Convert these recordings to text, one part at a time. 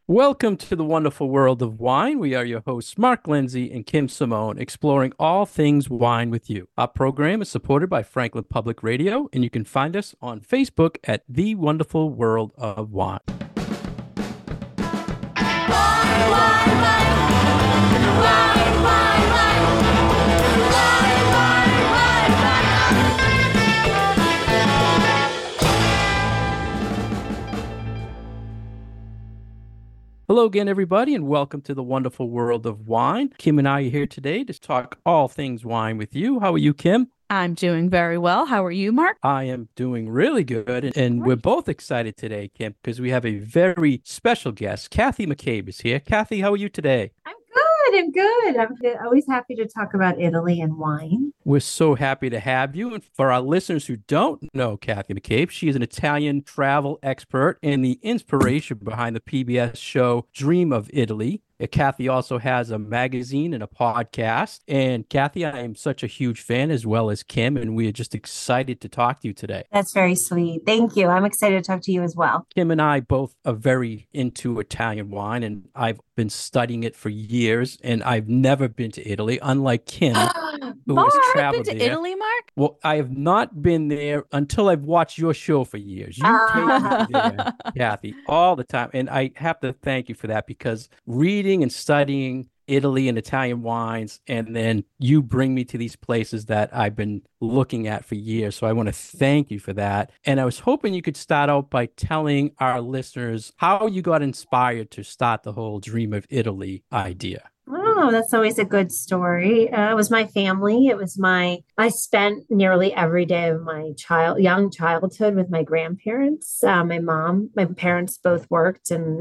Welcome to the wonderful world of wine. We are your hosts, Mark Lindsay and Kim Simone, exploring all things wine with you. Our program is supported by Franklin Public Radio, and you can find us on Facebook at The Wonderful World of Wine. Hello again, everybody, and welcome to the wonderful world of wine. Kim and I are here today to talk all things wine with you. How are you, Kim? I'm doing very well. How are you, Mark? I am doing really good, and we're both excited today, Kim, because we have a very special guest. Kathy McCabe is here. Kathy, how are you today? I'm good. I'm good. I'm always happy to talk about Italy and wine. We're so happy to have you. And for our listeners who don't know Kathy McCabe, she is an Italian travel expert and the inspiration behind the PBS show Dream of Italy. Kathy also has a magazine and a podcast. And Kathy, I am such a huge fan, as well as Kim, and we are just excited to talk to you today. That's very sweet. Thank you. I'm excited to talk to you as well. Kim and I both are very into Italian wine, and I've been studying it for years, and I've never been to Italy, unlike Kim, who has traveled been to there. Italy, Mark? Well, I have not been there until I've watched your show for years. You take me there, Kathy, all the time. And I have to thank you for that, because reading and studying Italy and Italian wines, and then you bring me to these places that I've been looking at for years. So I want to thank you for that. And I was hoping you could start out by telling our listeners how you got inspired to start the whole Dream of Italy idea. Oh, that's always a good story. It was my family. I spent nearly every day of my young childhood with my grandparents. My parents both worked, and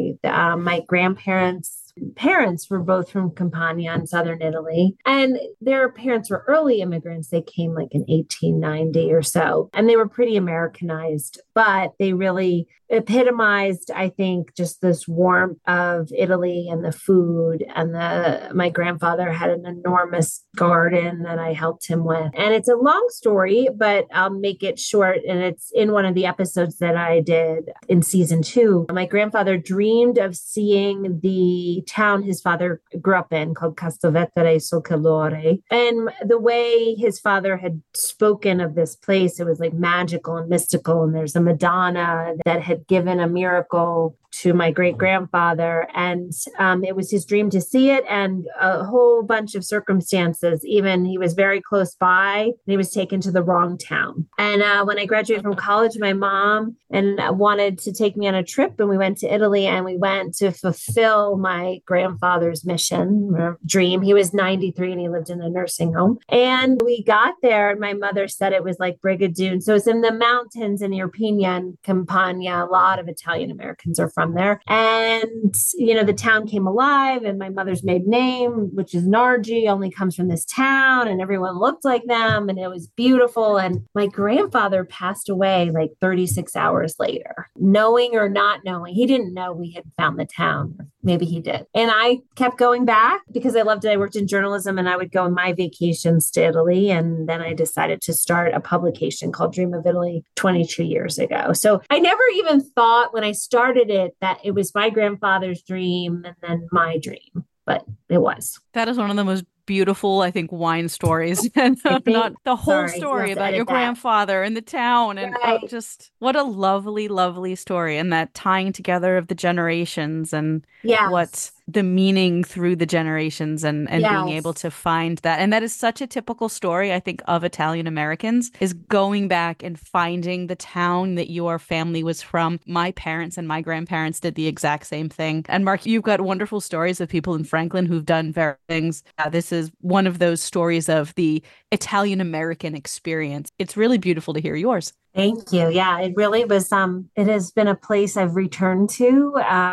my grandparents' parents were both from Campania in southern Italy, and their parents were early immigrants. They came like in 1890 or so, and they were pretty Americanized, but they really epitomized, I think, just this warmth of Italy and the food. And my grandfather had an enormous garden that I helped him with. And it's a long story, but I'll make it short. And it's in one of the episodes that I did in season 2. My grandfather dreamed of seeing the town his father grew up in, called Castelvettere sul Calore. And the way his father had spoken of this place, it was like magical and mystical. And there's a Madonna that had given a miracle to my great grandfather, and it was his dream to see it, and a whole bunch of circumstances. Even he was very close by, and he was taken to the wrong town. And when I graduated from college, my mom wanted to take me on a trip, and we went to Italy, and we went to fulfill my grandfather's mission or dream. He was 93 and he lived in a nursing home. And we got there, and my mother said it was like Brigadoon. So it's in the mountains in Irpinia and Campania. A lot of Italian Americans are from there. And, the town came alive, and my mother's maiden name, which is Nargi, only comes from this town, and everyone looked like them, and it was beautiful. And my grandfather passed away like 36 hours later, knowing or not knowing. He didn't know we had found the town. Maybe he did. And I kept going back because I loved it. I worked in journalism, and I would go on my vacations to Italy. And then I decided to start a publication called Dream of Italy 22 years ago. So I never even thought when I started it that it was my grandfather's dream and then my dream, but it was. That is one of the most beautiful, I think, wine stories, and not the whole story about your grandfather and the town, and just what a lovely, lovely story, and that tying together of the generations and what the meaning through the generations, and being able to find that. And that is such a typical story, I think, of Italian Americans, is going back and finding the town that your family was from. My parents and my grandparents did the exact same thing. And Mark, you've got wonderful stories of people in Franklin who've done various things. This is one of those stories of the Italian American experience. It's really beautiful to hear yours. Thank you. Yeah, it really was. It has been a place I've returned to,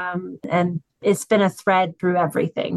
and it's been a thread through everything.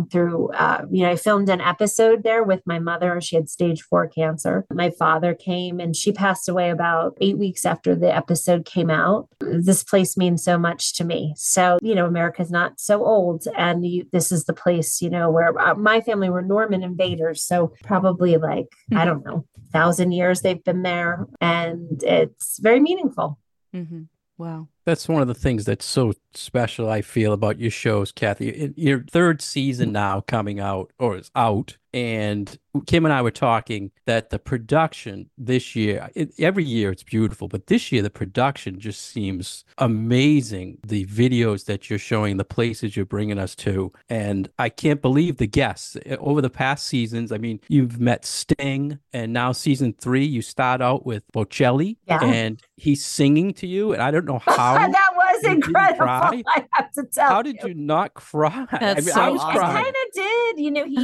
I filmed an episode there with my mother. She had stage 4 cancer. My father came, and she passed away about 8 weeks after the episode came out. This place means so much to me. So, America's not so old. And this is the place, where my family were Norman invaders. So probably I don't know, 1,000 years they've been there. And it's very meaningful. Mm-hmm. Wow. That's one of the things that's so special, I feel, about your shows, Kathy. Your third season now coming out, or is out, and Kim and I were talking that the production this year, every year it's beautiful, but this year the production just seems amazing. The videos that you're showing, the places you're bringing us to, and I can't believe the guests. Over the past seasons, I mean, you've met Sting, and now season 3, you start out with Bocelli, Yeah. and he's singing to you, and I don't know how. That was You didn't incredible. cry? I have to tell How did you not cry? That's so I was awesome. I crying. kind of did.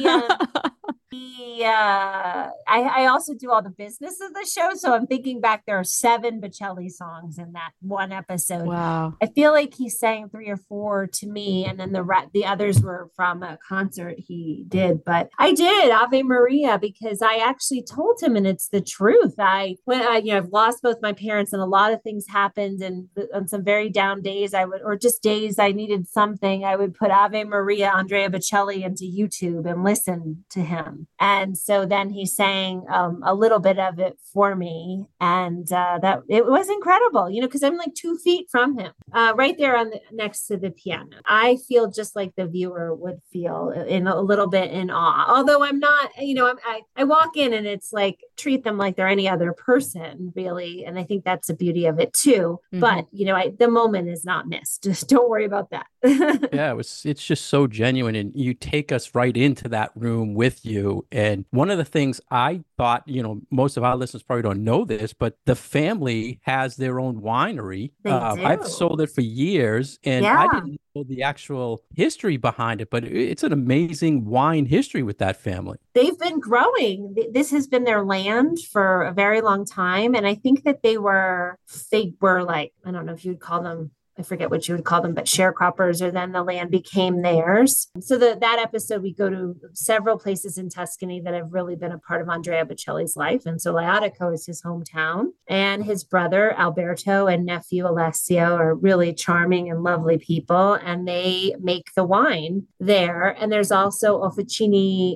I also do all the business of the show. So I'm thinking back, there are 7 Bocelli songs in that one episode. Wow. I feel like he sang 3 or 4 to me, and then the others were from a concert he did. But I did Ave Maria because I actually told him, and it's the truth. I've lost both my parents, and a lot of things happened, and on some very down days, or just days I needed something, I would put Ave Maria, Andrea Bocelli into YouTube and listen to him. And so then he sang a little bit of it for me, and that it was incredible, because I'm like 2 feet from him, right there next to the piano. I feel just like the viewer would feel, in a little bit in awe. Although I'm not, I walk in and it's like treat them like they're any other person, really, and I think that's the beauty of it too. Mhm. But the moment is not missed. Just don't worry about that. Yeah, it's just so genuine, and you take us right into that room with you. And one of the things I thought, most of our listeners probably don't know this, but the family has their own winery. They I've do. sold it for years, and I didn't know the actual history behind it, but it's an amazing wine history with that family. They've been growing. This has been their land for a very long time. And I think that they were like, I don't know if you'd call them, I forget what you would call them, but sharecroppers, or then the land became theirs. So that episode, we go to several places in Tuscany that have really been a part of Andrea Bocelli's life. And so Laodico is his hometown, and his brother Alberto and nephew Alessio are really charming and lovely people. And they make the wine there. And there's also Officine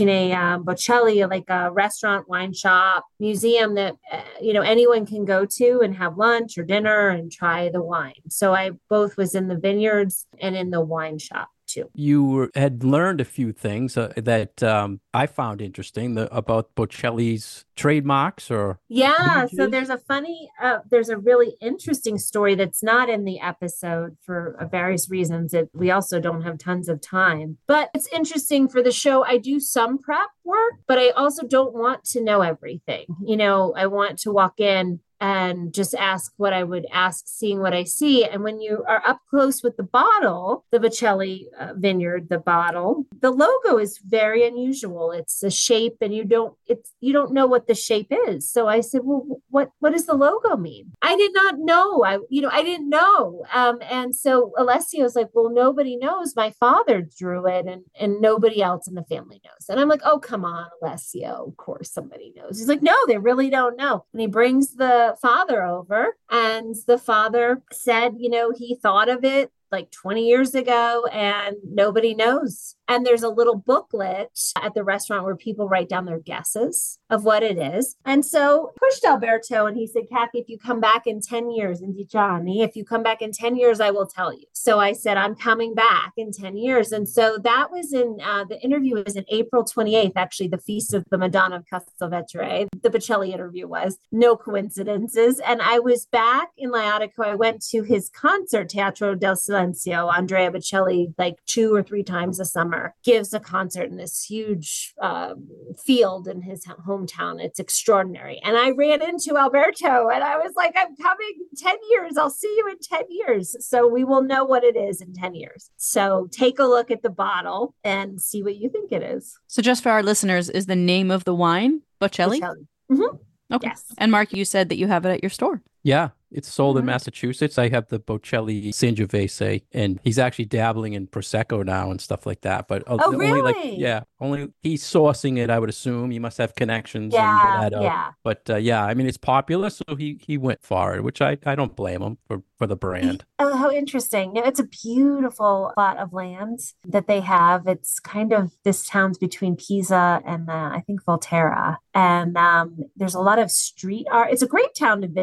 Bocelli, like a restaurant, wine shop, museum that, anyone can go to and have lunch or dinner and try the wine. So I both was in the vineyards and in the wine shop too. You had learned a few things that I found interesting about Bocelli's trademarks or Yeah, so images. there's a really interesting story that's not in the episode for various reasons that we also don't have tons of time. But it's interesting for the show. I do some prep work, but I also don't want to know everything. I want to walk in and just ask what I would ask, seeing what I see. And when you are up close with the bottle, the Bocelli vineyard, the bottle, the logo is very unusual. It's a shape, and you don't know what the shape is. So I said, well, what does the logo mean? I did not know. I didn't know. And so Alessio's like, well, nobody knows. My father drew it, and nobody else in the family knows. And I'm like, oh, come on, Alessio. Of course somebody knows. He's like, no, they really don't know. And he brings the father over, and the father said, he thought of it like 20 years ago, and nobody knows. And there's a little booklet at the restaurant where people write down their guesses of what it is. And so pushed Alberto, and he said, Kathy, if you come back in 10 years, and Gianni, if you come back in 10 years, I will tell you. So I said, I'm coming back in 10 years. And so that was the interview was in April 28th, actually, the feast of the Madonna of Castelvettere. The Bocelli interview was, no coincidences. And I was back in Laodico. I went to his concert, Teatro del Silenzio. Andrea Bocelli, like 2 or 3 times a summer, gives a concert in this huge field in his hometown. It's extraordinary. And I ran into Alberto, and I was like, I'm coming in 10 years. I'll see you in 10 years. So we will know what it is in 10 years. So take a look at the bottle and see what you think it is. So just for our listeners, is the name of the wine Bocelli? Mm-hmm. Okay. Yes. And Mark, you said that you have it at your store. Yeah, it's sold in Mhm. Massachusetts. I have the Bocelli Sangiovese, and he's actually dabbling in Prosecco now and stuff like that. But Oh, only really? only he's sourcing it, I would assume. He must have connections Yeah, and that. yeah. But I mean, it's popular, so he went for it, which I don't blame him for the brand. Oh, how interesting. It's a beautiful plot of land that they have. It's kind of, this town's between Pisa and I think Volterra. And there's a lot of street art. It's a great town to visit.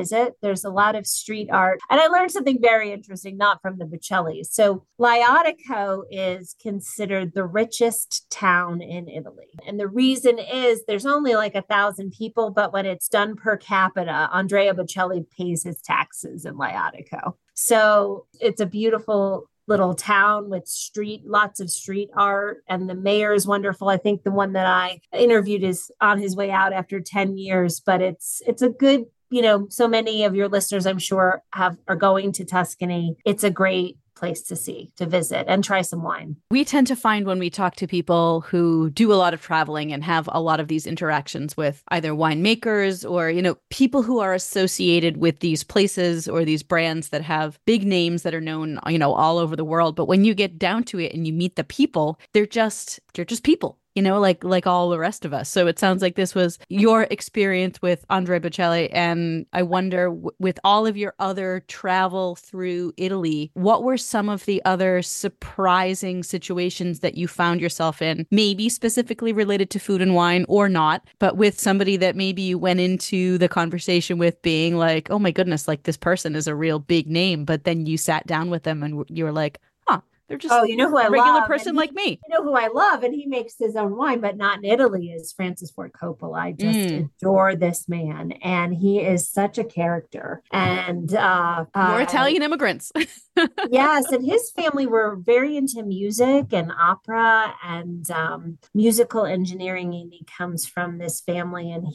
There's a lot of street art. And I learned something very interesting, not from the Bocellis. So Laodico is considered the richest town in Italy. And the reason is there's only like 1,000 people, but when it's done per capita, Andrea Bocelli pays his taxes in Laodico. So it's a beautiful little town with lots of street art, and the mayor is wonderful. I think the one that I interviewed is on his way out after 10 years, but it's a good, so many of your listeners, I'm sure, are going to Tuscany. It's a great place to visit and try some wine. We tend to find when we talk to people who do a lot of traveling and have a lot of these interactions with either winemakers or, people who are associated with these places or these brands that have big names that are known, all over the world. But when you get down to it and you meet the people, they're just people. Like all the rest of us. So it sounds like this was your experience with Andrea Bocelli. And I wonder, with all of your other travel through Italy, what were some of the other surprising situations that you found yourself in, maybe specifically related to food and wine or not, but with somebody that maybe you went into the conversation with being like, oh my goodness, like this person is a real big name. But then you sat down with them and you were like, they're just who I regular love? person like me. You know who I love, and he makes his own wine, but not in Italy, is Francis Ford Coppola. I just adore this man, and he is such a character. And more Italian immigrants. Yes, and his family were very into music and opera and musical engineering, and he comes from this family, and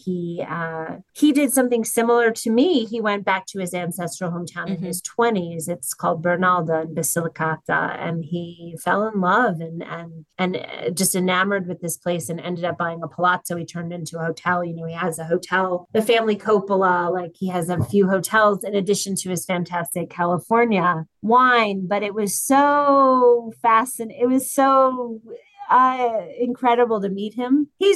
he did something similar to me. He went back to his ancestral hometown in his 20s. It's called Bernalda in Basilicata, and he fell in love and just enamored with this place and ended up buying a palazzo. He turned into a hotel. He has a hotel, the family Coppola, like he has a few hotels in addition to his fantastic California wine. But it was so fascinating. It was so incredible to meet him. He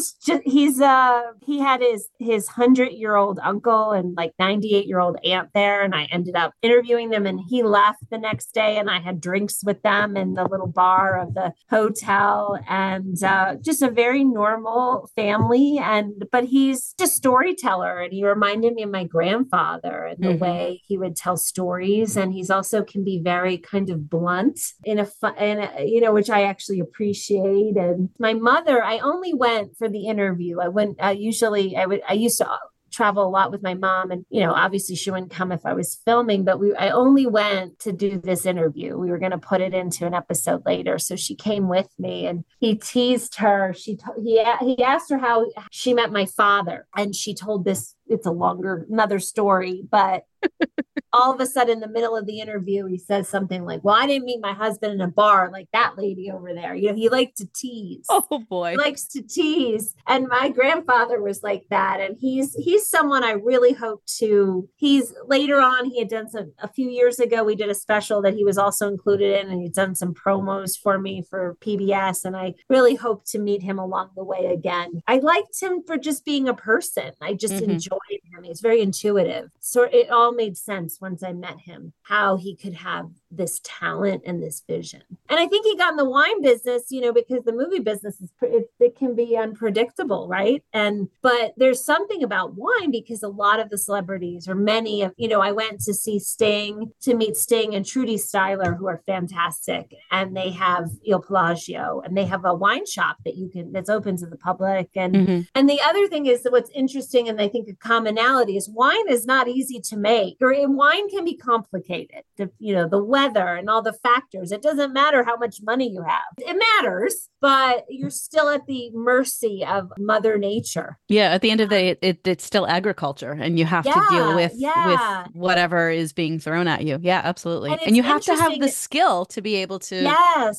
had his 100-year-old uncle and like 98-year-old aunt there, and I ended up interviewing them, and he left the next day, and I had drinks with them in the little bar of the hotel, and just a very normal family. But he's just a storyteller, and he reminded me of my grandfather and the way he would tell stories, and he's also can be very kind of blunt which I actually appreciate. And my mother, I only went for the interview. I used to travel a lot with my mom, and obviously she wouldn't come if I was filming, but I only went to do this interview. We were going to put it into an episode later, so she came with me, and he teased her. He asked her how she met my father, and she told this. It's another story, but all of a sudden, in the middle of the interview, he says something like, well, I didn't meet my husband in a bar like that lady over there. He liked to tease. Oh, boy. He likes to tease. And my grandfather was like that. And he's someone I really hope to. Later on, he had done a few years ago, we did a special that he was also included in, and he'd done some promos for me for PBS. And I really hope to meet him along the way again. I liked him for just being a person. I just enjoyed him. He's very intuitive. So it all made sense once I met him, how he could have this talent and this vision. And I think he got in the wine business, because the movie business it can be unpredictable, right? But there's something about wine, because a lot of the celebrities, or many of, I went to meet Sting and Trudy Styler, who are fantastic. And they have Il Pelagio, and they have a wine shop that's open to the public. And the other thing is that what's interesting, and I think a commonality, is wine is not easy to make, or wine can be complicated. The weather and all the factors. It doesn't matter how much money you have. It matters, but you're still at the mercy of Mother Nature. Yeah, at the end of the day, it's still agriculture, and you have to deal with whatever is being thrown at you. Yeah, absolutely. And you have to have the skill to be able to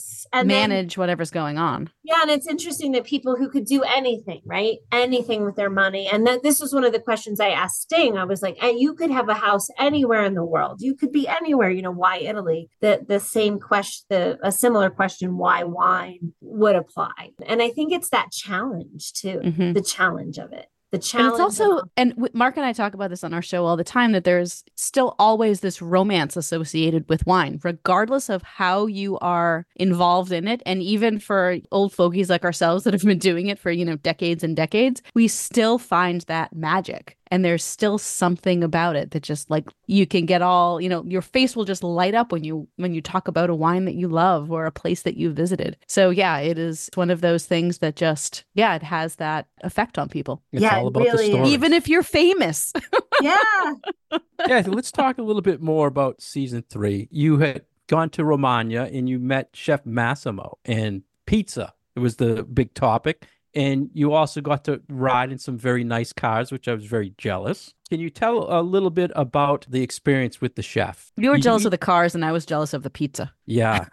manage whatever's going on. Yeah, and it's interesting that people who could do anything, right? Anything with their money. And this was one of the questions I asked Sting. I was like, you could have a house anywhere in the world. You could be anywhere, why Italy? The same question, a similar question, why wine would apply. And I think it's that challenge too, the challenge of it. The challenge. And it's also, and Mark and I talk about this on our show all the time, that there's still always this romance associated with wine, regardless of how you are involved in it. And even for old fogies like ourselves that have been doing it for, decades and decades, we still find that magic. And there's still something about it that just like you can get all, your face will just light up when you talk about a wine that you love or a place that you visited. So yeah, it is one of those things that just, it has that effect on people. It's all about the story. Even if you're famous. Yeah. Yeah, so let's talk a little bit more about season 3. You had gone to Romagna and you met Chef Massimo, and pizza. It was the big topic. And you also got to ride in some very nice cars, which I was very jealous. Can you tell a little bit about the experience with the chef? You were jealous of the cars and I was jealous of the pizza. Yeah.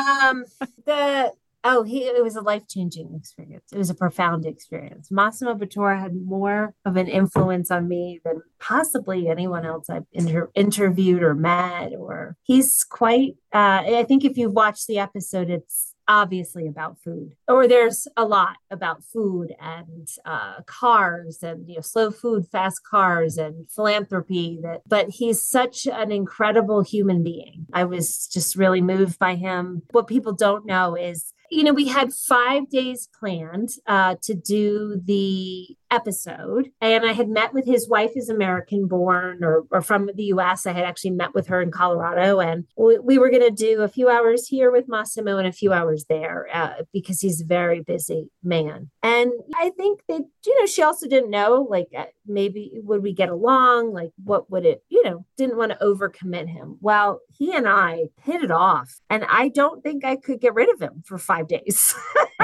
It was a life-changing experience. It was a profound experience. Massimo Bottura had more of an influence on me than possibly anyone else I've interviewed or met. Or he's quite, I think if you've watched the episode, it's obviously about food, or there's a lot about food and cars and slow food, fast cars and philanthropy. But he's such an incredible human being. I was just really moved by him. What people don't know is, we had 5 days planned to do the episode, and I had met with his wife, is American born or from the US. I had actually met with her in Colorado, and we were going to do a few hours here with Massimo and a few hours there because he's a very busy man. And I think that, she also didn't know, like, maybe would we get along? Like, what would it, didn't want to overcommit him. Well, he and I hit it off, and I don't think I could get rid of him for 5 days.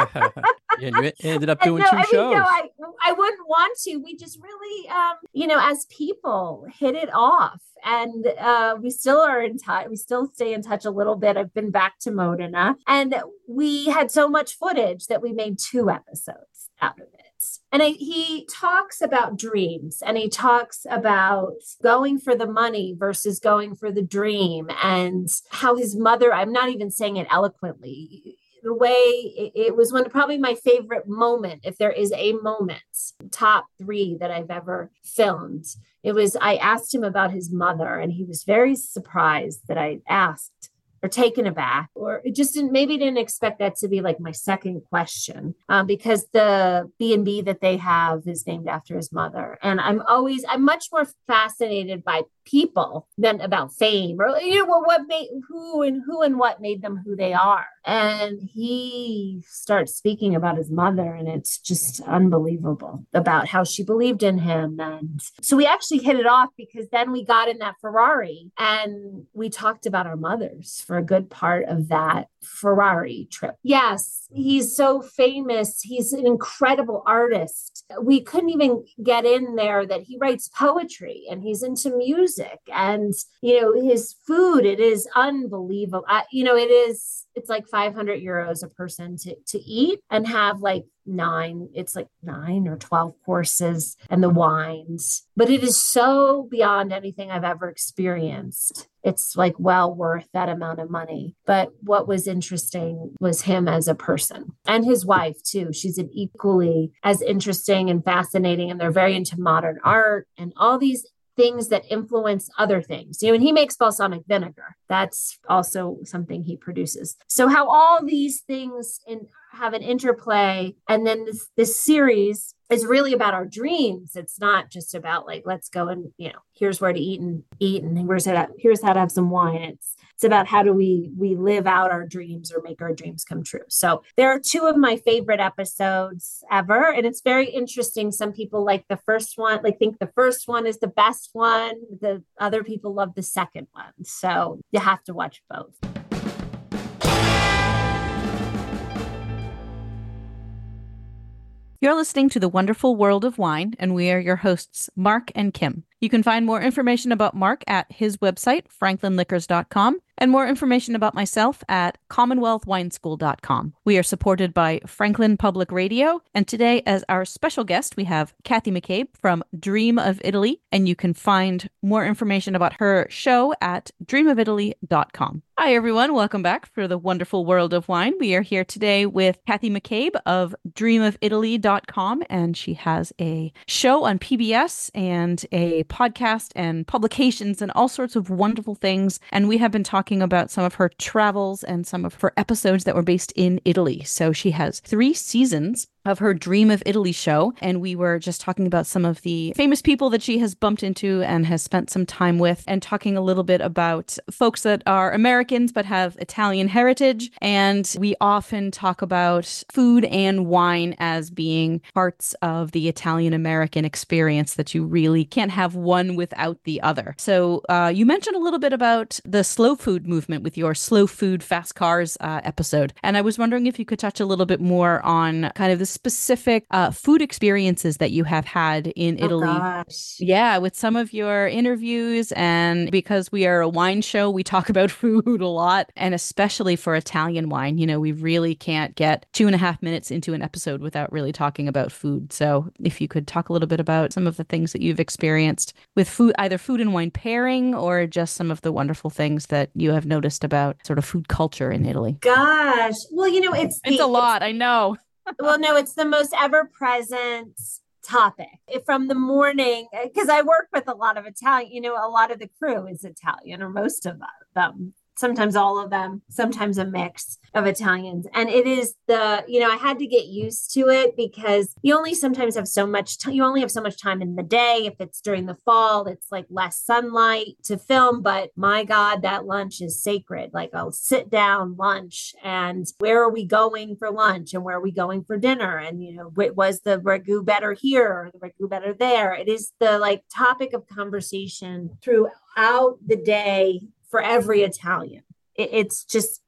And you ended up doing 2 shows. I wouldn't want to. We just really, as people, hit it off. And we still are in touch. We still stay in touch a little bit. I've been back to Modena, and we had so much footage that we made 2 episodes out of it. And he talks about dreams, and he talks about going for the money versus going for the dream, and how his mother, I'm not even saying it eloquently, the way it was probably my favorite moment, if there is a moment, top 3 that I've ever filmed. I asked him about his mother, and he was very surprised that I asked, or taken aback, or it just didn't expect that to be like my second question, because the B&B that they have is named after his mother. And I'm much more fascinated by people than about fame, or what made who and what made them who they are. And he starts speaking about his mother, and it's just unbelievable about how she believed in him. And so we actually hit it off, because then we got in that Ferrari and we talked about our mothers for a good part of that Ferrari trip. Yes, he's so famous. He's an incredible artist. We couldn't even get in there that he writes poetry and he's into music, and his food, it is unbelievable. It's like 500 euros a person to eat and have like 9 or 12 courses and the wines. But it is so beyond anything I've ever experienced. It's like well worth that amount of money. But what was interesting was him as a person, and his wife too. She's an equally as interesting and fascinating, and they're very into modern art and all these things that influence other things. And he makes balsamic vinegar. That's also something he produces. So how all these things have an interplay. And then this series is really about our dreams. It's not just about like, let's go and, here's where to eat and here's how to have some wine. It's about how do we live out our dreams or make our dreams come true. So there are 2 of my favorite episodes ever. And it's very interesting. Some people like the first one, think the first one is the best one. The other people love the second one. So you have to watch both. You're listening to The Wonderful World of Wine, and we are your hosts, Mark and Kim. You can find more information about Mark at his website, franklinliquors.com, and more information about myself at commonwealthwineschool.com. We are supported by Franklin Public Radio, and today as our special guest, we have Kathy McCabe from Dream of Italy, and you can find more information about her show at dreamofitaly.com. Hi, everyone. Welcome back for The Wonderful World of Wine. We are here today with Kathy McCabe of dreamofitaly.com, and she has a show on PBS and a podcast and publications and all sorts of wonderful things. And we have been talking about some of her travels and some of her episodes that were based in Italy. So she has 3 seasons of her Dream of Italy show. And we were just talking about some of the famous people that she has bumped into and has spent some time with, and talking a little bit about folks that are Americans but have Italian heritage. And we often talk about food and wine as being parts of the Italian American experience, that you really can't have one without the other. So you mentioned a little bit about the slow food movement with your Slow Food Fast Cars episode. And I was wondering if you could touch a little bit more on kind of the specific food experiences that you have had in Italy. Gosh. Yeah, with some of your interviews. And because we are a wine show, we talk about food a lot. And especially for Italian wine, you know, we really can't get 2.5 minutes into an episode without really talking about food. So if you could talk a little bit about some of the things that you've experienced with food, either food and wine pairing, or just some of the wonderful things that you have noticed about sort of food culture in Italy. Gosh. Well, you know, it's a lot, I know. Well, no, it's the most ever-present topic from the morning, because I work with a lot of Italian, you know, a lot of the crew is Italian, or most of them. Sometimes all of them, sometimes a mix of Italians. And it is I had to get used to it, because you only sometimes have so much time. You only have so much time in the day. If it's during the fall, it's like less sunlight to film. But my God, that lunch is sacred. Like, I'll sit down lunch, and where are we going for lunch, and where are we going for dinner? And, you know, was the ragu better here or the ragu better there? It is the topic of conversation throughout the day for every Italian. It's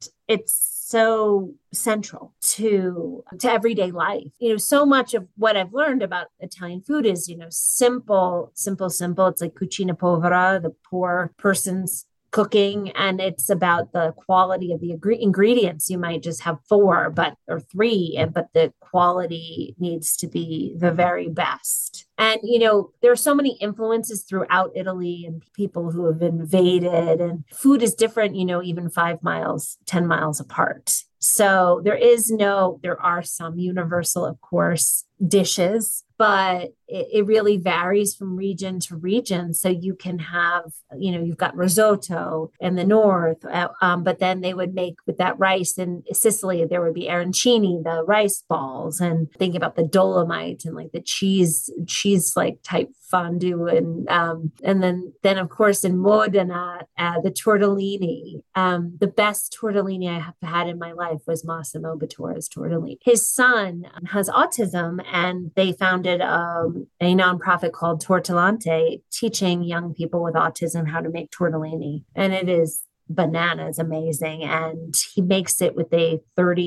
so central to everyday life. You know, so much of what I've learned about Italian food is, you know, simple. It's like cucina povera, the poor person's cooking, and it's about the quality of the ingredients. You might just have 4 or 3, but the quality needs to be the very best. And, you know, there are so many influences throughout Italy, and people who have invaded, and food is different, you know, even 5 miles, 10 miles apart. So there are some universal, of course, dishes, but it really varies from region to region. So you can have, you know, you've got risotto in the north, but then they would make with that rice. In Sicily, there would be arancini, the rice balls, and think about the Dolomite and like the cheese like type fondue, and then of course in Modena, the tortellini. The best tortellini I have had in my life was Massimo Botura's tortellini. His son has autism, and they founded a nonprofit called Tortellante, teaching young people with autism how to make tortellini, and it is bananas amazing. And he makes it with a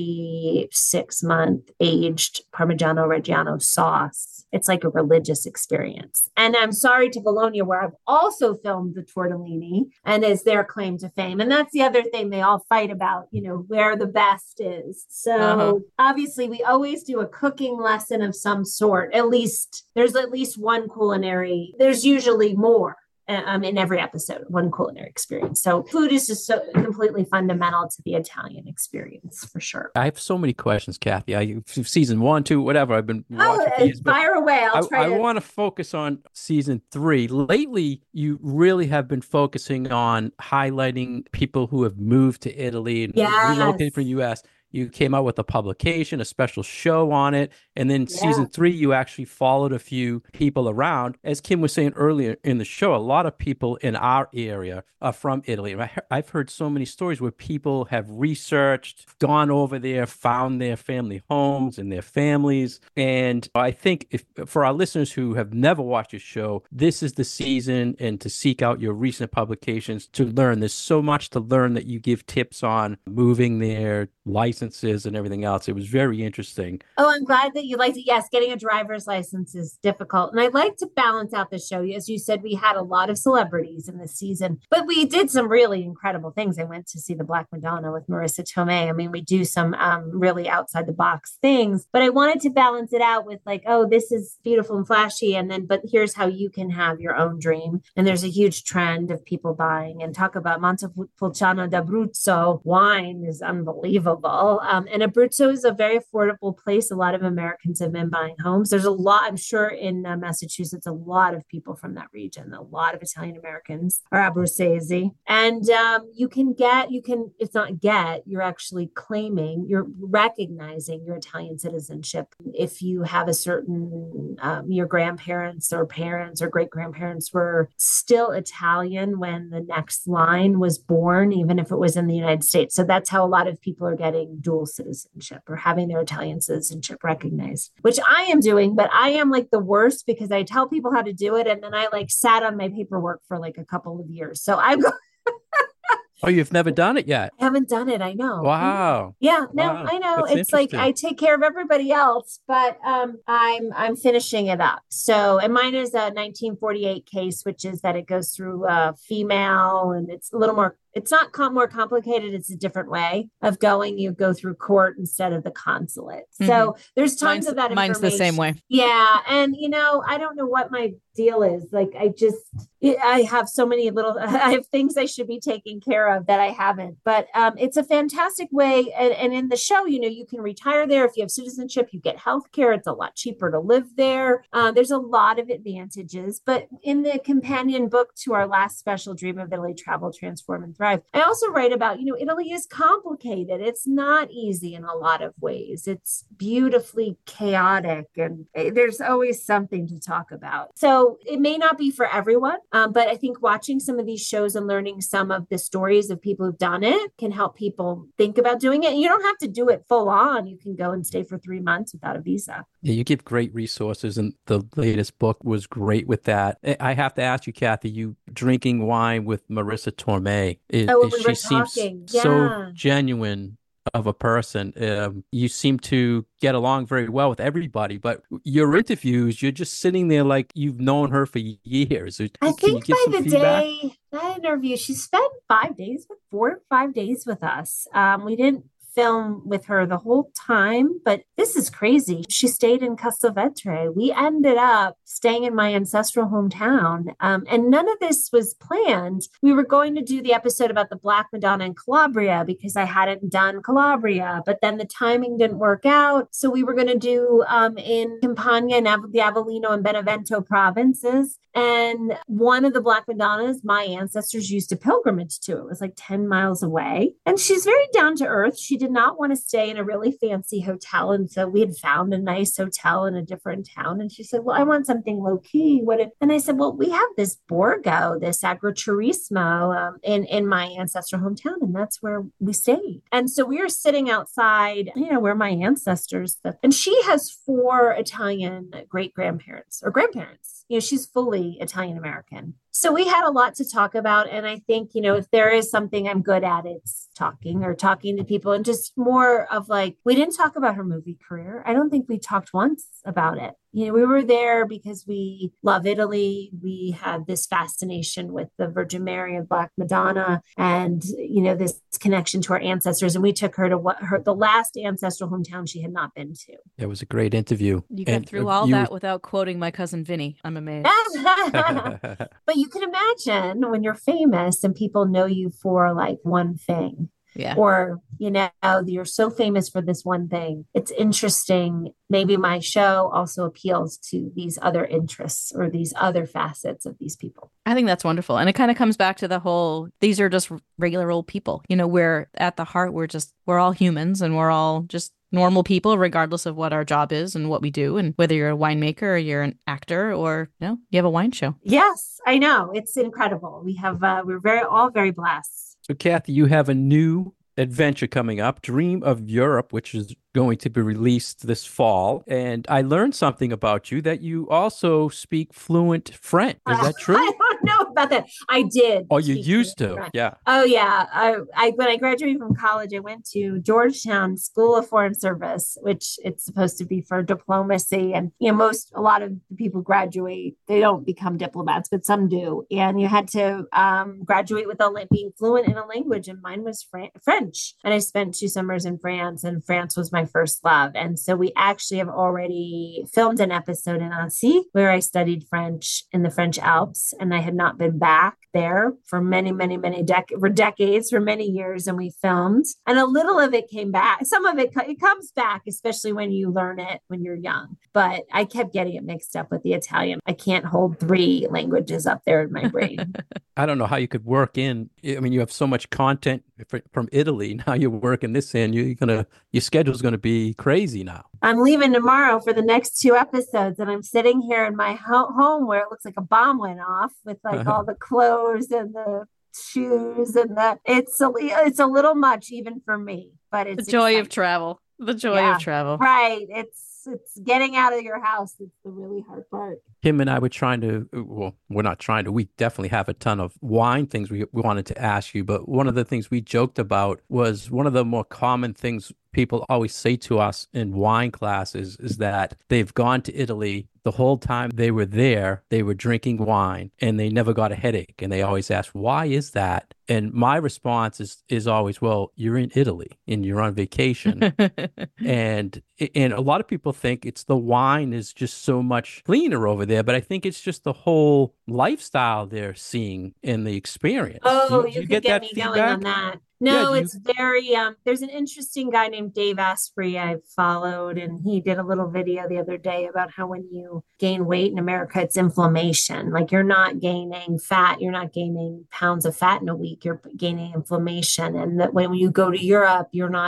36-month aged Parmigiano Reggiano sauce. It's like a religious experience. And I'm sorry to Bologna, where I've also filmed the tortellini, and is their claim to fame. And that's the other thing they all fight about, you know, where the best is. So obviously we always do a cooking lesson of some sort. There's at least one culinary, there's usually more. In every episode, one culinary experience. So food is just so completely fundamental to the Italian experience, for sure. I have so many questions, Kathy. Season 1, 2, whatever. I've been watching. Fire away. I want to focus on season 3. Lately, you really have been focusing on highlighting people who have moved to Italy and relocated from the U.S. You came out with a publication, a special show on it. And then season 3, you actually followed a few people around. As Kim was saying earlier in the show, a lot of people in our area are from Italy. I've heard so many stories where people have researched, gone over there, found their family homes and their families. And I think for our listeners who have never watched your show, this is the season, and to seek out your recent publications to learn. There's so much to learn that you give tips on moving there, licenses and everything else. It was very interesting. Oh, I'm glad that you liked it. Yes, getting a driver's license is difficult. And I like to balance out the show. As you said, we had a lot of celebrities in this season, but we did some really incredible things. I went to see the Black Madonna with Marissa Tomei. I mean, we do some really outside the box things, but I wanted to balance it out with like, oh, this is beautiful and flashy. And then, but here's how you can have your own dream. And there's a huge trend of people buying, and talk about Montepulciano d'Abruzzo wine is unbelievable. affordable. And Abruzzo is a very affordable place. A lot of Americans have been buying homes. There's a lot, I'm sure in Massachusetts, a lot of people from that region, a lot of Italian Americans are Abruzzesi. And it's not get, you're actually claiming, you're recognizing your Italian citizenship. If you have a certain, your grandparents or parents or great grandparents were still Italian when the next line was born, even if it was in the United States. So that's how a lot of people are getting dual citizenship or having their Italian citizenship recognized, which I am doing, but I am like the worst because I tell people how to do it. And then I like sat on my paperwork for like a couple of years. So I'm going. Oh, you've never done it yet? I haven't done it. I know. Wow. Yeah, no, Wow. I know. That's It's like I take care of everybody else, but I'm finishing it up. So, and mine is a 1948 case, which is that it goes through female, and it's a little more. It's not more complicated. It's a different way of going. You go through court instead of the consulate. So there's tons of that information. Mine's the same way. Yeah. And, I don't know what my deal is. Like, I have so many I have things I should be taking care of that I haven't. But it's a fantastic way. And in the show, you can retire there. If you have citizenship, you get health care. It's a lot cheaper to live there. There's a lot of advantages. But in the companion book to our last special, Dream of Italy, Travel, Transform, and Thrive, I also write about, Italy is complicated. It's not easy in a lot of ways. It's beautifully chaotic and there's always something to talk about. So it may not be for everyone, but I think watching some of these shows and learning some of the stories of people who've done it can help people think about doing it. You don't have to do it full on. You can go and stay for 3 months without a visa. Yeah, you give great resources, and the latest book was great with that. I have to ask you, Kathy, you drinking wine with Marissa Tomei. She seems so genuine of a person. You seem to get along very well with everybody, but your interviews, you're just sitting there like you've known her for years. I think by the day that interview, she spent 4 or 5 days with us. We didn't film with her the whole time, but this is crazy. She stayed in Castelvetre. We ended up staying in my ancestral hometown, and none of this was planned. We were going to do the episode about the Black Madonna in Calabria because I hadn't done Calabria, but then the timing didn't work out. So we were going to do in Campania and the Avellino and Benevento provinces. And one of the Black Madonnas, my ancestors used to pilgrimage to. It was like 10 miles away. And she's very down to earth. She did not want to stay in a really fancy hotel. And so we had found a nice hotel in a different town. And she said, well, I want something low key. And I said, well, we have this Borgo, this Agriturismo in my ancestral hometown. And that's where we stayed. And so we were sitting outside, where my ancestors, and she has 4 Italian great grandparents or grandparents. She's fully Italian American. So we had a lot to talk about. And I think, if there is something I'm good at, it's talking to people, and just more of like, we didn't talk about her movie career. I don't think we talked once about it. We were there because we love Italy. We had this fascination with the Virgin Mary and Black Madonna and, this connection to our ancestors. And we took her to the last ancestral hometown she had not been to. It was a great interview. You got through all that without quoting my cousin Vinny. I'm amazed. But you can imagine when you're famous and people know you for like one thing. Yeah. Or, you're so famous for this one thing. It's interesting. Maybe my show also appeals to these other interests or these other facets of these people. I think that's wonderful. And it kind of comes back to the whole, these are just regular old people. We're at the heart, we're all humans, and we're all just normal people, regardless of what our job is and what we do. And whether you're a winemaker or you're an actor or you have a wine show. Yes, I know. It's incredible. We have, we're all very blessed. So, Kathy, you have a new adventure coming up, Dream of Europe, which is going to be released this fall. And I learned something about you, that you also speak fluent French. Is that true? I don't know about that. I did. Oh, you used to? French. Yeah. Oh, yeah. I when I graduated from college, I went to Georgetown School of Foreign Service, which it's supposed to be for diplomacy. And, a lot of the people graduate, they don't become diplomats, but some do. And you had to graduate with being fluent in a language. And mine was French. And I spent 2 summers in France, and France was my my first love. And so we actually have already filmed an episode in Annecy where I studied French in the French Alps, and I had not been back there for many, many, many decades, for many years. And we filmed, and a little of it came back. Some of it comes back, especially when you learn it when you're young. But I kept getting it mixed up with the Italian. I can't hold 3 languages up there in my brain. I don't know how you could work in. I mean, you have so much content from Italy. Now you're working this in. Your schedule's gonna be crazy now. I'm leaving tomorrow for the next 2 episodes, and I'm sitting here in my home where it looks like a bomb went off with like all the clothes and the shoes and it's a little much even for me, but it's the joy exciting. of travel. The joy of travel. Right. It's getting out of your house. It's the really hard part. Kim and I were we're not trying to, we definitely have a ton of wine things we wanted to ask you, but one of the things we joked about was one of the more common things people always say to us in wine classes is that they've gone to Italy. The whole time they were there, they were drinking wine and they never got a headache. And they always ask, why is that? And my response is always, well, you're in Italy and you're on vacation. and a lot of people think it's the wine is just so much cleaner over there. But I think it's just the whole lifestyle they're seeing in the experience. Oh, you could get me going on that. No, it's very, there's an interesting guy named Dave Asprey I've followed, and he did a little video the other day about how when you gain weight in America, it's inflammation. Like you're not gaining fat, you're not gaining pounds of fat in a week, you're gaining inflammation. And that when you go to Europe, you're not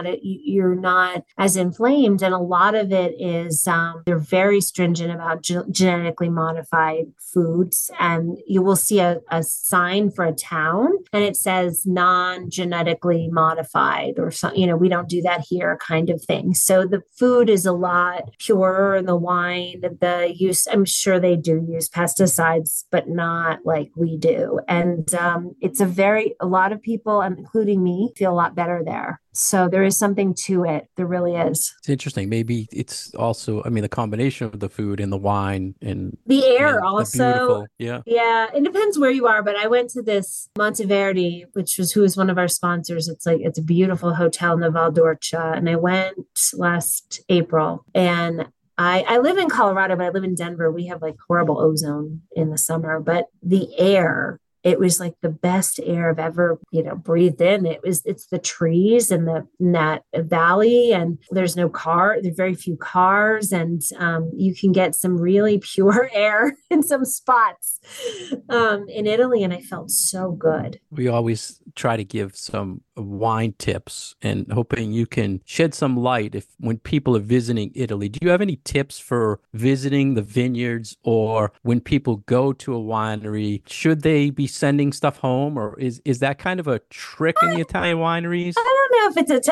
as inflamed. And a lot of it is, they're very stringent about genetically modified foods. And you will see a sign for a town and it says non-genetically modified or something, we don't do that here kind of thing. So the food is a lot purer, and the wine, I'm sure they do use pesticides, but not like we do. And it's a lot of people, including me, feel a lot better there. So there is something to it. There really is. It's interesting. Maybe it's also, the combination of the food and the wine and the air also. Yeah. Yeah. It depends where you are, but I went to this Monteverdi, who is one of our sponsors. It's a beautiful hotel in the Val d'Orcia. And I went last April, and I live in Colorado, but I live in Denver. We have like horrible ozone in the summer, but the air, it was like the best air I've ever, breathed in. It's the trees and that valley, and there's very few cars, and you can get some really pure air in some spots in Italy. And I felt so good. We always try to give some wine tips and hoping you can shed some light when people are visiting Italy. Do you have any tips for visiting the vineyards, or when people go to a winery, should they be sending stuff home, or is that kind of a trick in the Italian wineries? I don't know if it's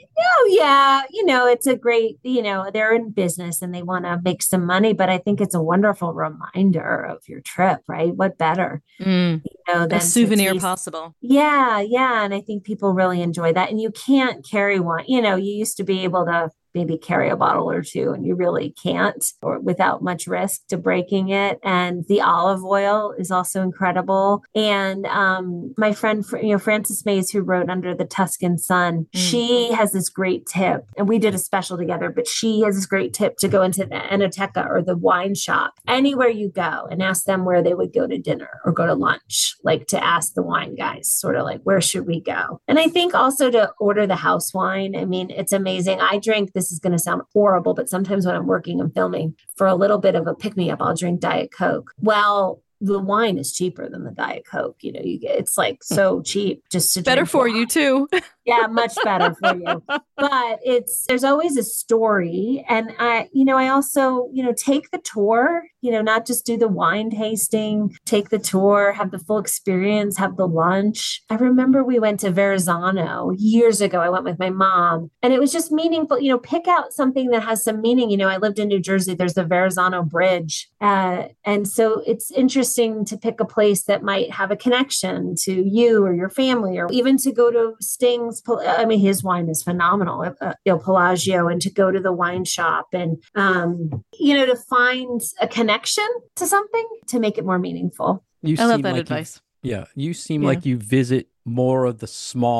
it's a great, they're in business and they want to make some money, but I think it's a wonderful reminder of your trip, right? What better, than a souvenir possible. Yeah. Yeah. And I think people really enjoy that. And you can't carry wine, you used to be able to maybe carry a bottle or 2, and you really can't, or without much risk to breaking it. And the olive oil is also incredible. And my friend, Frances Mays, who wrote Under the Tuscan Sun, she has this great tip, and we did a special together, but she has this great tip to go into the Enoteca or the wine shop, anywhere you go, and ask them where they would go to dinner or go to lunch, like to ask the wine guys, sort of like, where should we go? And I think also to order the house wine. It's amazing. This is going to sound horrible, but sometimes when I'm working and filming, for a little bit of a pick-me-up, I'll drink Diet Coke. Well, the wine is cheaper than the Diet Coke. It's like so cheap just to better for you too. Yeah, much better for you. But there's always a story. And I also, take the tour, not just do the wine tasting, take the tour, have the full experience, have the lunch. I remember we went to Verrazzano years ago. I went with my mom, and it was just meaningful, pick out something that has some meaning. I lived in New Jersey. There's the Verrazzano Bridge. And so it's interesting to pick a place that might have a connection to you or your family, or even to go to Sting's. His wine is phenomenal, Il Pelagio, and to go to the wine shop and, to find a connection to something to make it more meaningful. I love that advice. You seem like you visit more of the small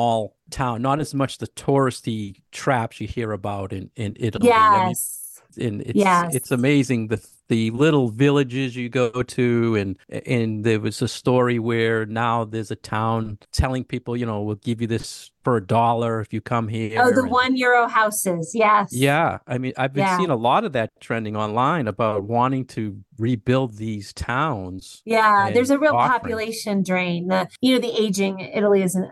town, not as much the touristy traps you hear about in Italy. I mean, Yes. and Yes. it's amazing the little villages you go to, and there was a story where now there's a town telling people, we'll give you this for $1 if you come Oh, here. the And €1 houses. Yes. yeah, I mean, I've been Yeah. seeing a lot of that trending online about wanting to rebuild these towns Yeah, there's and a real offering. population drain. The aging. Italy is an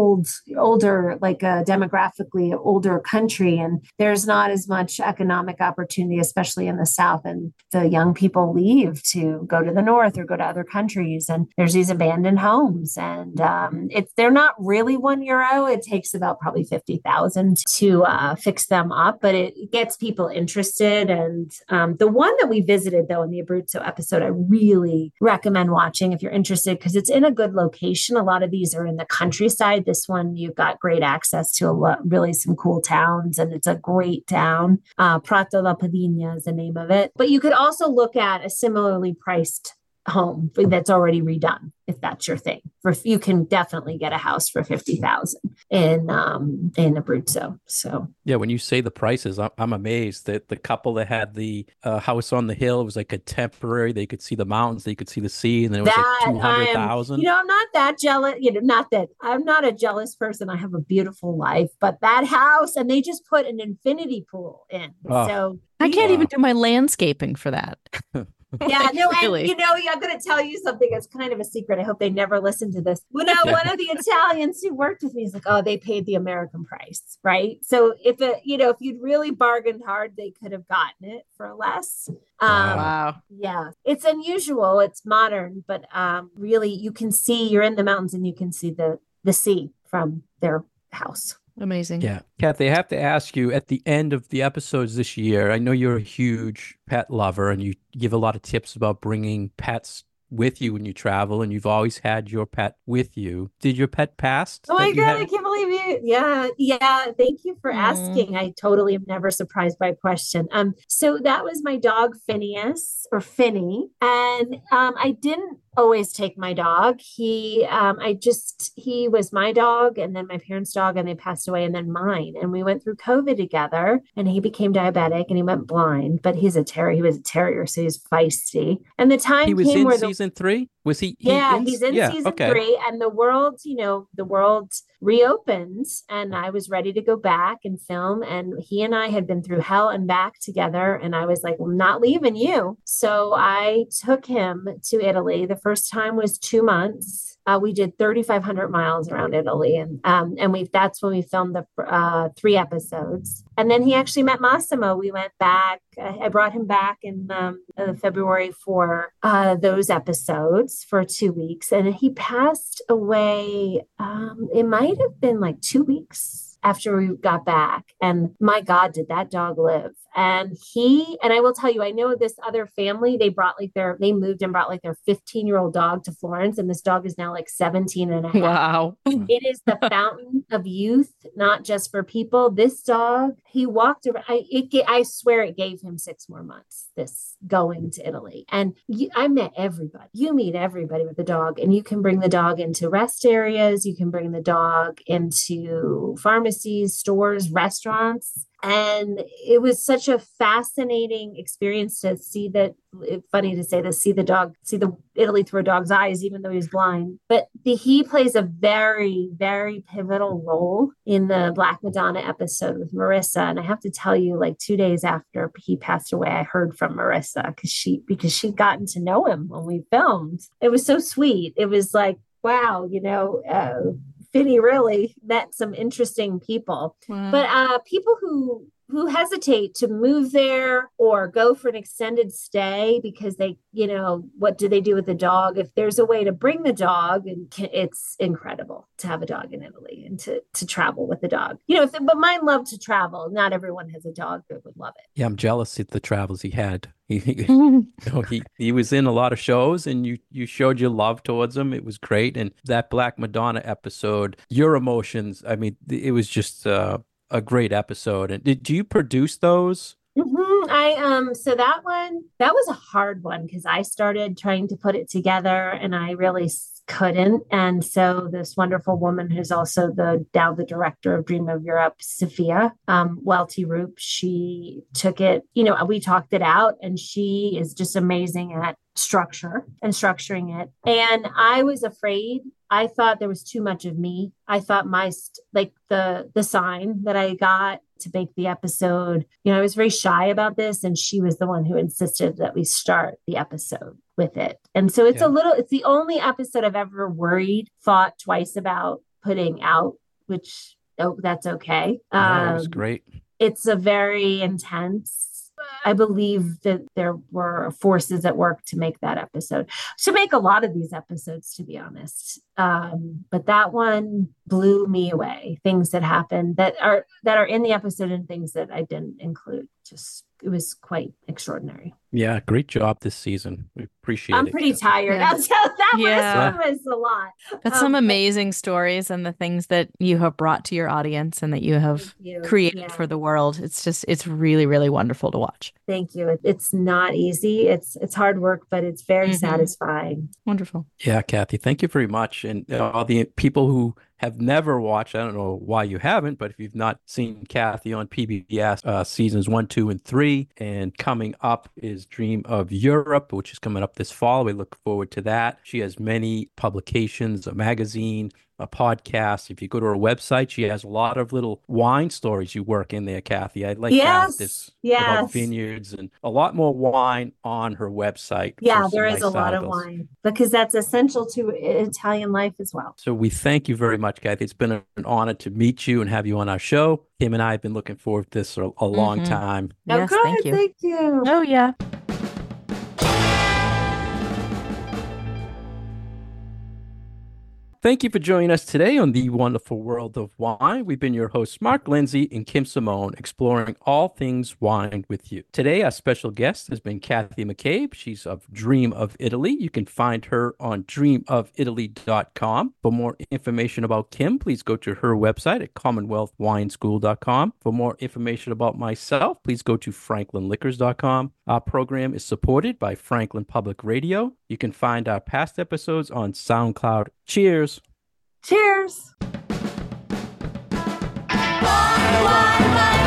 older, like demographically older country, and there's not as much economic opportunity, especially in the South. And the young people leave to go to the North or go to other countries, and there's these abandoned homes, and they're not really €1. It takes about probably 50,000 to fix them up, but it gets people interested. And the one that we visited, though, in the Abruzzo episode, I really recommend watching if you're interested because it's in a good location. A lot of these are in the countryside. This one, you've got great access to really some cool towns, and it's a great town. Prato la Pavina is the name of it. But you could also look at a similarly priced home that's already redone if that's your thing. You can definitely get a house for 50,000 in Abruzzo. So Yeah, when you say the prices, I'm amazed that the couple that had the house on the hill, it was like a temporary. They could see the mountains, they could see the sea, and then it was like that I am, 200,000. I'm not that jealous. Not that I'm not a jealous person. I have a beautiful life, but that house, and they just put an infinity pool in. Oh, So I can't even wow. do my landscaping for that. yeah, Like, no, really. and I'm going to tell you something. It's kind of a secret. I hope they never listen to this. Well, no, Yeah. one of the Italians who worked with me is like, oh, they paid the American price, right? So if you'd really bargained hard, they could have gotten it for less. Wow. Yeah, it's unusual. It's modern, but really, you can see you're in the mountains and you can see the sea from their house. Amazing. Yeah. Kathy, I have to ask you at the end of the episodes this year, I know you're a huge pet lover and you give a lot of tips about bringing pets with you when you travel, and you've always had your pet with you. Did your pet pass Oh my that you God, I had? can't believe you. Yeah, yeah. Thank you for Mm. asking. I totally am never surprised by a question. So that was my dog Phineas or Finny. And I didn't always take my dog. He was my dog and then my parents' dog, and they passed away, and then mine. And we went through COVID together, and he became diabetic and he went blind, but he was a terrier, so he's feisty. And the He time was came in where the season 3? Was he yeah, in? he's in Yeah, season okay. 3, and the world reopened, and I was ready to go back and film. And he and I had been through hell and back together, and I was like, well, I'm not leaving you. So I took him to Italy. The first time was 2 months. We did 3,500 miles around Italy, and that's when we filmed the 3 episodes. And then he actually met Massimo. We went back. I brought him back in February for those episodes for 2 weeks, and he passed away. It might have been like 2 weeks after we got back. And my God, did that dog live? And I will tell you, I know this other family, they moved and brought like their 15-year-old dog to Florence. And this dog is now like 17 and a half. Wow. It is the fountain of youth, not just for people. This dog, he walked around. I swear it gave him 6 more months, this going to Italy. And I met everybody. You meet everybody with the dog, and you can bring the dog into rest areas. You can bring the dog into pharmacies, stores, restaurants. And it was such a fascinating experience to see that. Funny to say this, see the Italy through a dog's eyes, even though he's blind. But he plays a very, very pivotal role in the Black Madonna episode with Marissa. And I have to tell you, like 2 days after he passed away, I heard from Marissa because she'd gotten to know him when we filmed. It was so sweet. It was like, wow, Finny really met some interesting people. Wow. But people who hesitate to move there or go for an extended stay because what do they do with the dog? If there's a way to bring the dog, it's incredible to have a dog in Italy and to travel with the dog. But mine love to travel. Not everyone has a dog that would love it. Yeah, I'm jealous of the travels he had. He was in a lot of shows, and you showed your love towards him. It was great. And that Black Madonna episode, your emotions, I mean, it was just a great episode. And do you produce those? So that was a hard one because I started trying to put it together, and I really couldn't. And so this wonderful woman who's also now the director of Dream of Europe, Sophia Welty Roop, she took it, we talked it out, and she is just amazing at structure and structuring it. And I was afraid. I thought there was too much of me. I thought the sign that I got to make the episode, I was very shy about this, and she was the one who insisted that we start the episode with it. And so it's it's the only episode I've ever thought twice about putting out, which, that's okay. That was great. It's a very intense, I believe that there were forces at work to make that episode, to make a lot of these episodes, to be honest. But that one blew me away. Things that happened that are in the episode and things that I didn't include. It was quite extraordinary. Yeah, great job this season. We appreciate it. I'm pretty tired. Yeah. That was a lot. That's some amazing stories, and the things that you have brought to your audience and that you have created for the world. It's really, really wonderful to watch. Thank you. It's not easy. It's hard work, but it's very satisfying. Wonderful. Yeah, Kathy, thank you very much. And all the people who have never watched, I don't know why you haven't, but if you've not seen Kathy on PBS seasons 1, 2, and 3, and coming up is Dream of Europe, which is coming up this fall. We look forward to that. She has many publications, a magazine, a podcast. If you go to her website, she has a lot of little wine stories you work in there, Kathy. I'd like to have this about vineyards and a lot more wine on her website. Yeah, there is a lot of wine because that's essential to Italian life as well. So we thank you very much, Kathy. It's been an honor to meet you and have you on our show. Kim and I have been looking forward to this for a long time. Yes, thank you. Thank you. Oh, yeah. Thank you for joining us today on The Wonderful World of Wine. We've been your hosts, Mark Lindsay and Kim Simone, exploring all things wine with you. Today, our special guest has been Kathy McCabe. She's of Dream of Italy. You can find her on dreamofitaly.com. For more information about Kim, please go to her website at commonwealthwineschool.com. For more information about myself, please go to franklinliquors.com. Our program is supported by Franklin Public Radio. You can find our past episodes on SoundCloud. Cheers. Cheers. Wine, wine, wine.